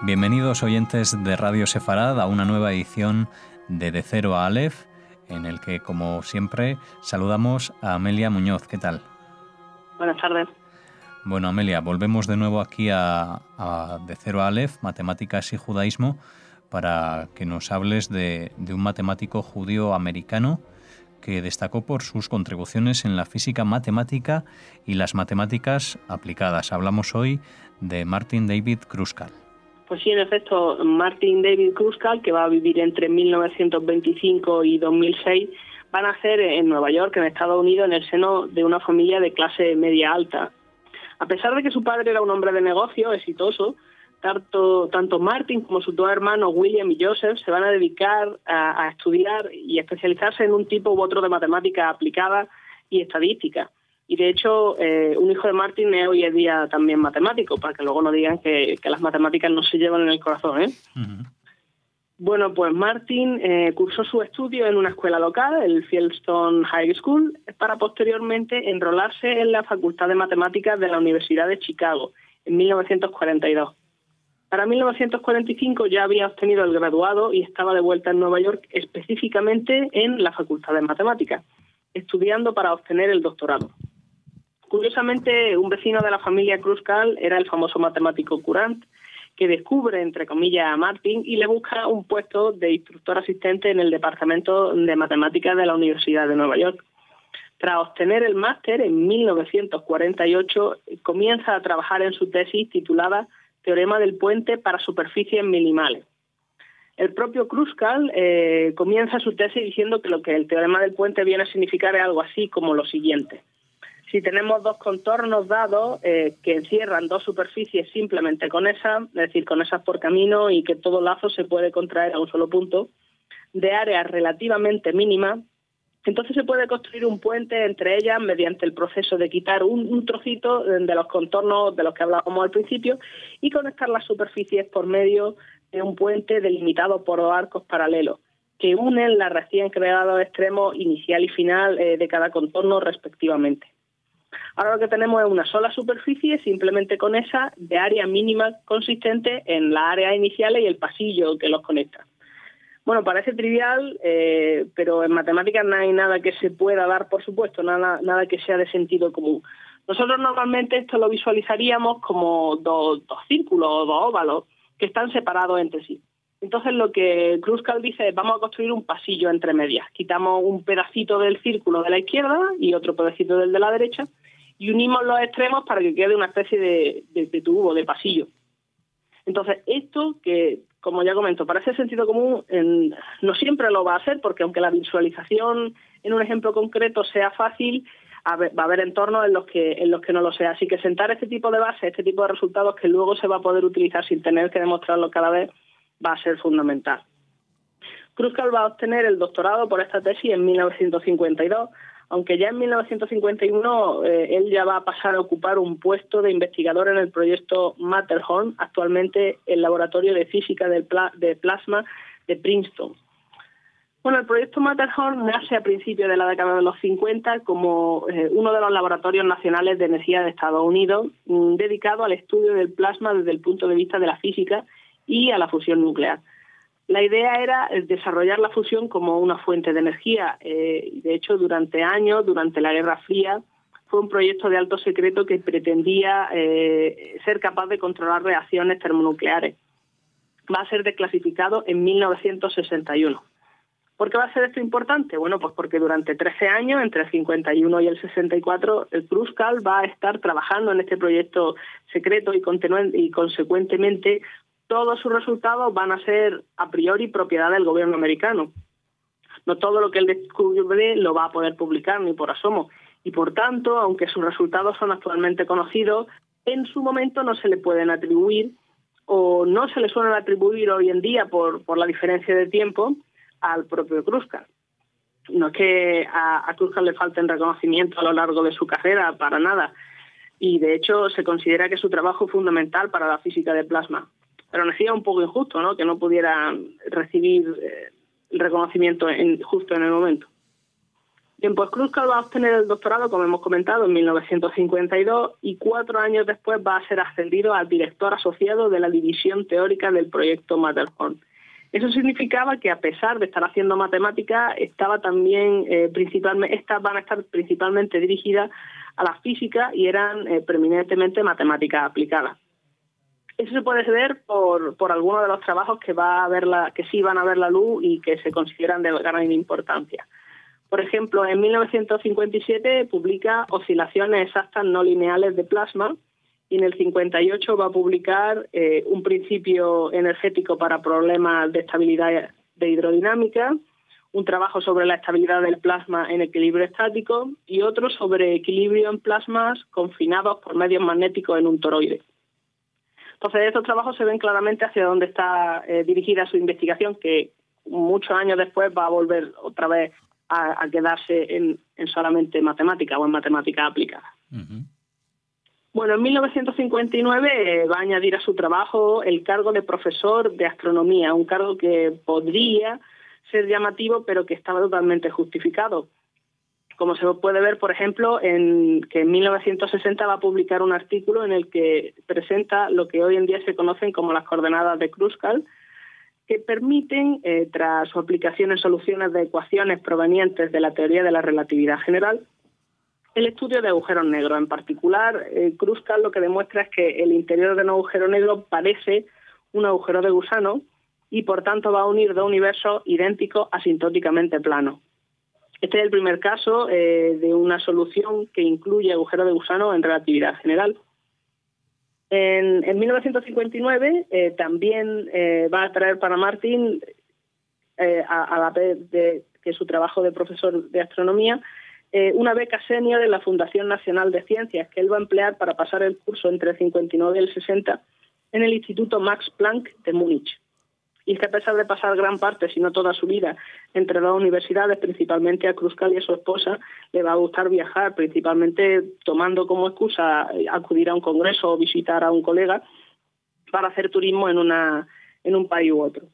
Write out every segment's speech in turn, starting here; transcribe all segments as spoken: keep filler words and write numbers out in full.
Bienvenidos oyentes de Radio Sefarad a una nueva edición de De Cero a Aleph, en el que, como siempre, saludamos a Amelia Muñoz. ¿Qué tal? Buenas tardes. Bueno, Amelia, volvemos de nuevo aquí a, a De Cero a Aleph, Matemáticas y Judaísmo, para que nos hables de, de un matemático judío americano que destacó por sus contribuciones en la física matemática y las matemáticas aplicadas. Hablamos hoy de Martin David Kruskal. Pues sí, en efecto, Martin David Kruskal, que va a vivir entre mil novecientos veinticinco y dos mil seis, va a nacer en Nueva York, en Estados Unidos, en el seno de una familia de clase media alta. A pesar de que su padre era un hombre de negocio exitoso, tanto, tanto Martin como sus dos hermanos, William y Joseph, se van a dedicar a, a estudiar y especializarse en un tipo u otro de matemáticas aplicadas y estadística. Y de hecho, eh, un hijo de Martin es hoy en día también matemático, para que luego no digan que, que las matemáticas no se llevan en el corazón, ¿eh? Uh-huh. Bueno, pues Martin eh, cursó su estudio en una escuela local, el Fieldstone High School, para posteriormente enrolarse en la Facultad de Matemáticas de la Universidad de Chicago en mil novecientos cuarenta y dos. Para mil novecientos cuarenta y cinco ya había obtenido el graduado y estaba de vuelta en Nueva York, específicamente en la Facultad de Matemáticas, estudiando para obtener el doctorado. Curiosamente, un vecino de la familia Kruskal era el famoso matemático Courant, que descubre, entre comillas, a Martin y le busca un puesto de instructor asistente en el Departamento de Matemáticas de la Universidad de Nueva York. Tras obtener el máster en mil novecientos cuarenta y ocho, comienza a trabajar en su tesis titulada Teorema del puente para superficies minimales. El propio Kruskal eh, comienza su tesis diciendo que lo que el teorema del puente viene a significar es algo así como lo siguiente. Si tenemos dos contornos dados eh, que encierran dos superficies simplemente conexas, es decir, conexas por camino y que todo lazo se puede contraer a un solo punto, de áreas relativamente mínimas, entonces se puede construir un puente entre ellas mediante el proceso de quitar un, un trocito de los contornos de los que hablábamos al principio y conectar las superficies por medio de un puente delimitado por dos arcos paralelos que unen los recién creados extremos inicial y final eh, de cada contorno respectivamente. Ahora lo que tenemos es una sola superficie, simplemente conexa, de área mínima consistente en las áreas iniciales y el pasillo que los conecta. Bueno, parece trivial, eh, pero en matemáticas no hay nada que se pueda dar, por supuesto, nada, nada que sea de sentido común. Nosotros normalmente esto lo visualizaríamos como dos, dos círculos o dos óvalos que están separados entre sí. Entonces lo que Kruskal dice es vamos a construir un pasillo entre medias. Quitamos un pedacito del círculo de la izquierda y otro pedacito del de la derecha y unimos los extremos para que quede una especie de, de, de tubo, de pasillo. Entonces esto, que como ya comento, parece sentido común, en, no siempre lo va a hacer, porque aunque la visualización en un ejemplo concreto sea fácil, a ver, va a haber entornos en los que en los que no lo sea. Así que sentar este tipo de bases, este tipo de resultados que luego se va a poder utilizar sin tener que demostrarlo cada vez, va a ser fundamental. Kruskal va a obtener el doctorado por esta tesis en mil novecientos cincuenta y dos, aunque ya en mil novecientos cincuenta y uno eh, él ya va a pasar a ocupar un puesto de investigador en el proyecto Matterhorn, actualmente el Laboratorio de Física del Pla- de Plasma de Princeton. Bueno, el proyecto Matterhorn nace a principios de la década de los cincuenta como eh, uno de los laboratorios nacionales de energía de Estados Unidos, mm, dedicado al estudio del plasma desde el punto de vista de la física y a la fusión nuclear. La idea era desarrollar la fusión como una fuente de energía. Eh, de hecho, durante años, durante la Guerra Fría, fue un proyecto de alto secreto que pretendía eh, ser capaz de controlar reacciones termonucleares. Va a ser desclasificado en mil novecientos sesenta y uno. ¿Por qué va a ser esto importante? Bueno, pues porque durante trece años, entre el cincuenta y uno y el sesenta y cuatro, el Kruskal va a estar trabajando en este proyecto secreto y, continu- y consecuentemente todos sus resultados van a ser a priori propiedad del gobierno americano. No todo lo que él descubre lo va a poder publicar ni por asomo. Y por tanto, aunque sus resultados son actualmente conocidos, en su momento no se le pueden atribuir o no se le suelen atribuir hoy en día por, por la diferencia de tiempo al propio Kruskal. No es que a, a Kruskal le falten reconocimiento a lo largo de su carrera, para nada. Y de hecho se considera que su trabajo es fundamental para la física de plasma. Pero nos hacía un poco injusto, ¿no?, que no pudiera recibir eh, el reconocimiento en, justo en el momento. Bien, pues Kruskal va a obtener el doctorado, como hemos comentado, en mil novecientos cincuenta y dos y cuatro años después va a ser ascendido al director asociado de la división teórica del proyecto Matterhorn. Eso significaba que, a pesar de estar haciendo matemáticas, estaba también eh, principalmente, estas van a estar principalmente dirigidas a la física y eran eh, preeminentemente matemáticas aplicadas. Eso se puede ver por, por algunos de los trabajos que va a ver la, que sí van a ver la luz y que se consideran de gran importancia. Por ejemplo, en mil novecientos cincuenta y siete publica Oscilaciones exactas no lineales de plasma y en el cincuenta y ocho va a publicar eh, un principio energético para problemas de estabilidad de hidrodinámica, un trabajo sobre la estabilidad del plasma en equilibrio estático y otro sobre equilibrio en plasmas confinados por medios magnéticos en un toroide. Entonces, estos trabajos se ven claramente hacia dónde está eh, dirigida su investigación, que muchos años después va a volver otra vez a, a quedarse en, en solamente matemática o en matemática aplicada. Uh-huh. Bueno, en mil novecientos cincuenta y nueve eh, va a añadir a su trabajo el cargo de profesor de astronomía, un cargo que podría ser llamativo, pero que estaba totalmente justificado. Como se puede ver, por ejemplo, en que en mil novecientos sesenta va a publicar un artículo en el que presenta lo que hoy en día se conocen como las coordenadas de Kruskal, que permiten, eh, tras su aplicación en soluciones de ecuaciones provenientes de la teoría de la relatividad general, el estudio de agujeros negros. En particular, eh, Kruskal lo que demuestra es que el interior de un agujero negro parece un agujero de gusano y, por tanto, va a unir dos universos idénticos asintóticamente planos. Este es el primer caso eh, de una solución que incluye agujeros de gusano en relatividad general. En, en mil novecientos cincuenta y nueve eh, también eh, va a traer para Martin, eh, a, a la vez de que su trabajo de profesor de astronomía, eh, una beca senior de la Fundación Nacional de Ciencias, que él va a emplear para pasar el curso entre el cincuenta y nueve y el sesenta en el Instituto Max Planck de Múnich. Y es que, a pesar de pasar gran parte, si no toda su vida, entre dos universidades, principalmente a Kruskal y a su esposa, le va a gustar viajar, principalmente tomando como excusa acudir a un congreso o visitar a un colega para hacer turismo en, una, en un país u otro.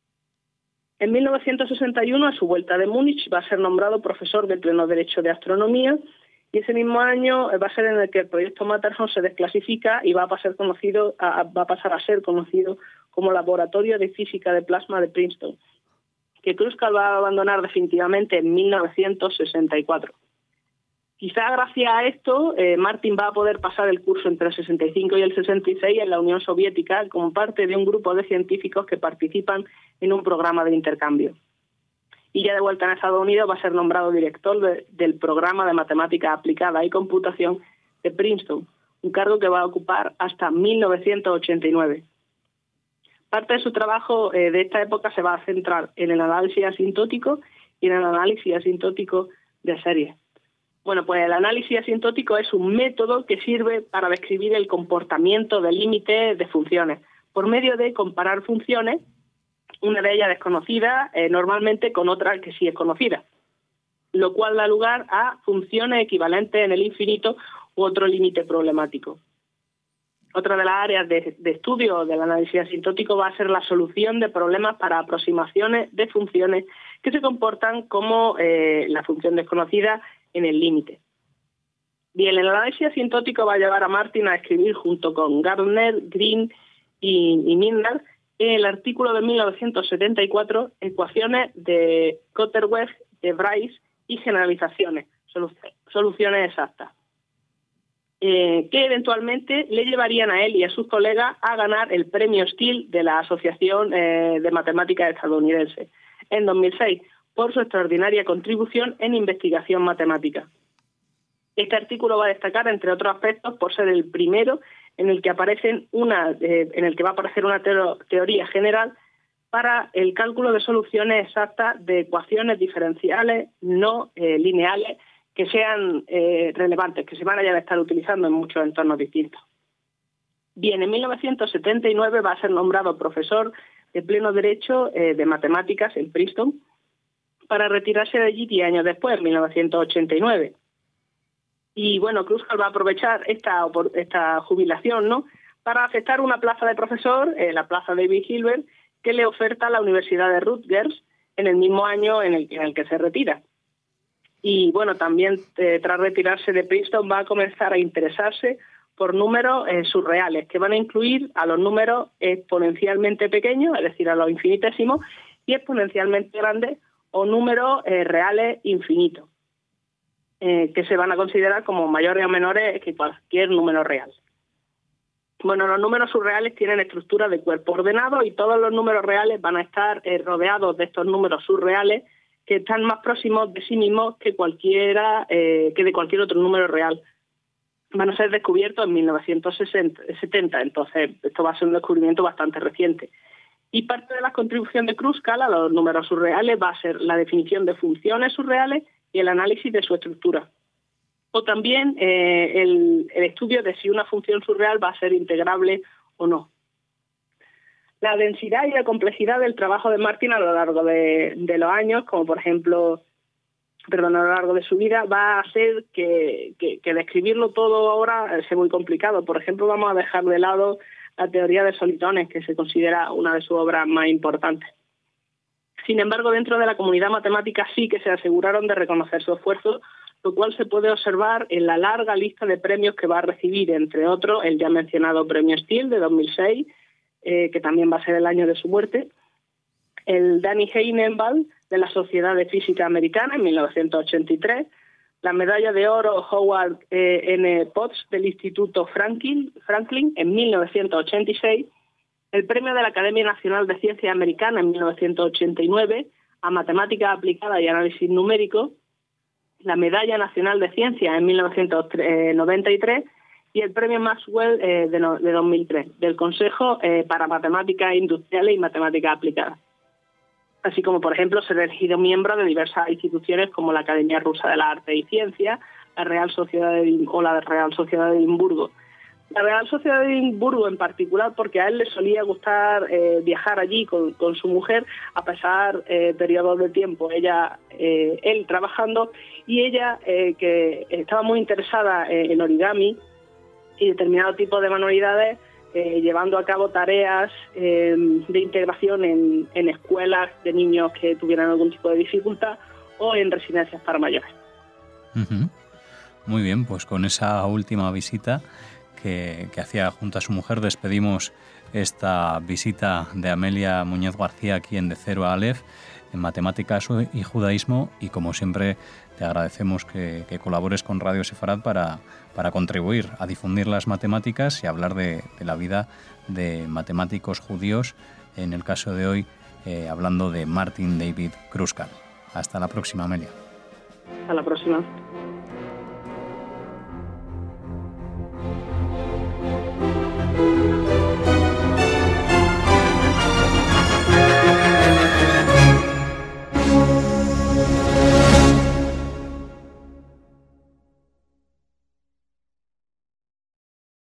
En mil novecientos sesenta y uno, a su vuelta de Múnich, va a ser nombrado profesor de pleno derecho de astronomía y ese mismo año va a ser en el que el proyecto Matterhorn se desclasifica y va a pasar, conocido, a, va a, pasar a ser conocido como Laboratorio de Física de Plasma de Princeton, que Kruskal va a abandonar definitivamente en mil novecientos sesenta y cuatro. Quizá gracias a esto, eh, Martin va a poder pasar el curso entre el sesenta y cinco y el sesenta y seis en la Unión Soviética como parte de un grupo de científicos que participan en un programa de intercambio. Y ya de vuelta en Estados Unidos va a ser nombrado director de, del programa de matemática aplicada y computación de Princeton, un cargo que va a ocupar hasta mil novecientos ochenta y nueve. Parte de su trabajo eh, de esta época se va a centrar en el análisis asintótico y en el análisis asintótico de series. Bueno, pues el análisis asintótico es un método que sirve para describir el comportamiento de límites de funciones, por medio de comparar funciones, una de ellas desconocida, eh, normalmente con otra que sí es conocida, lo cual da lugar a funciones equivalentes en el infinito u otro límite problemático. Otra de las áreas de, de estudio del análisis asintótico va a ser la solución de problemas para aproximaciones de funciones que se comportan como eh, la función desconocida en el límite. Bien, el análisis asintótico va a llevar a Martin a escribir junto con Gardner, Green y, y Milner el artículo de mil novecientos setenta y cuatro, Ecuaciones de Cotter-Webb, de Bryce y generalizaciones, solu- soluciones exactas. Eh, que eventualmente le llevarían a él y a sus colegas a ganar el premio Steele de la Asociación eh, de Matemáticas Estadounidense en dos mil seis por su extraordinaria contribución en investigación matemática. Este artículo va a destacar, entre otros aspectos, por ser el primero en el que aparecen una, eh, en el que va a aparecer una teo- teoría general para el cálculo de soluciones exactas de ecuaciones diferenciales no eh, lineales que sean eh, relevantes, que se van a ya estar utilizando en muchos entornos distintos. Bien, en mil novecientos setenta y nueve va a ser nombrado profesor de pleno derecho eh, de matemáticas en Princeton, para retirarse de allí diez años después, en mil novecientos ochenta y nueve. Y bueno, Kruskal va a aprovechar esta, esta jubilación, ¿no?, para aceptar una plaza de profesor, eh, la plaza David Hilbert, que le oferta la Universidad de Rutgers en el mismo año en el, en el que se retira. Y bueno, también eh, tras retirarse de Princeton va a comenzar a interesarse por números eh, surreales, que van a incluir a los números exponencialmente pequeños, es decir, a los infinitesimos, y exponencialmente grandes o números eh, reales infinitos, eh, que se van a considerar como mayores o menores que cualquier número real. Bueno, los números surreales tienen estructura de cuerpo ordenado y todos los números reales van a estar eh, rodeados de estos números surreales que están más próximos de sí mismos que cualquiera eh, que de cualquier otro número real. Van a ser descubiertos en mil novecientos setenta, entonces esto va a ser un descubrimiento bastante reciente. Y parte de la contribución de Kruskal a los números surreales va a ser la definición de funciones surreales y el análisis de su estructura. O también eh, el, el estudio de si una función surreal va a ser integrable o no. La densidad y la complejidad del trabajo de Martin a lo largo de, de los años, como por ejemplo, perdón, a lo largo de su vida, va a hacer que, que, que describirlo todo ahora sea muy complicado. Por ejemplo, vamos a dejar de lado la teoría de solitones, que se considera una de sus obras más importantes. Sin embargo, dentro de la comunidad matemática sí que se aseguraron de reconocer su esfuerzo, lo cual se puede observar en la larga lista de premios que va a recibir, entre otros el ya mencionado Premio Steele de dos mil seis, eh, que también va a ser el año de su muerte, el Danny Heinenball de la Sociedad de Física Americana en mil novecientos ochenta y tres, la medalla de oro Howard eh, N. Potts del Instituto Franklin, Franklin en mil novecientos ochenta y seis, el premio de la Academia Nacional de Ciencias Americana en mil novecientos ochenta y nueve a Matemática Aplicada y Análisis Numérico, la Medalla Nacional de Ciencias en mil novecientos noventa y tres y el Premio Maxwell eh, de, no, de dos mil tres del Consejo eh, para Matemáticas Industriales y Matemáticas Aplicadas. Así como, por ejemplo, ser elegido miembro de diversas instituciones como la Academia Rusa de las Artes y Ciencias, la Real Sociedad de, o la Real Sociedad de Edimburgo. La Real Sociedad de Edimburgo en particular porque a él le solía gustar eh, viajar allí con, con su mujer a pasar eh, periodos de tiempo, ella, eh, él trabajando y ella eh, que estaba muy interesada eh, en origami y determinado tipo de manualidades, eh, llevando a cabo tareas eh, de integración en, en escuelas de niños que tuvieran algún tipo de dificultad o en residencias para mayores. Uh-huh. Muy bien, pues con esa última visita que, que hacía junto a su mujer despedimos esta visita de Amelia Muñoz García aquí en De Cero a Aleph, en Matemáticas y Judaísmo, y como siempre te agradecemos que, que colabores con Radio Sefarad para, para contribuir a difundir las matemáticas y hablar de, de la vida de matemáticos judíos, en el caso de hoy eh, hablando de Martin David Kruskal. Hasta la próxima, Amelia. Hasta la próxima.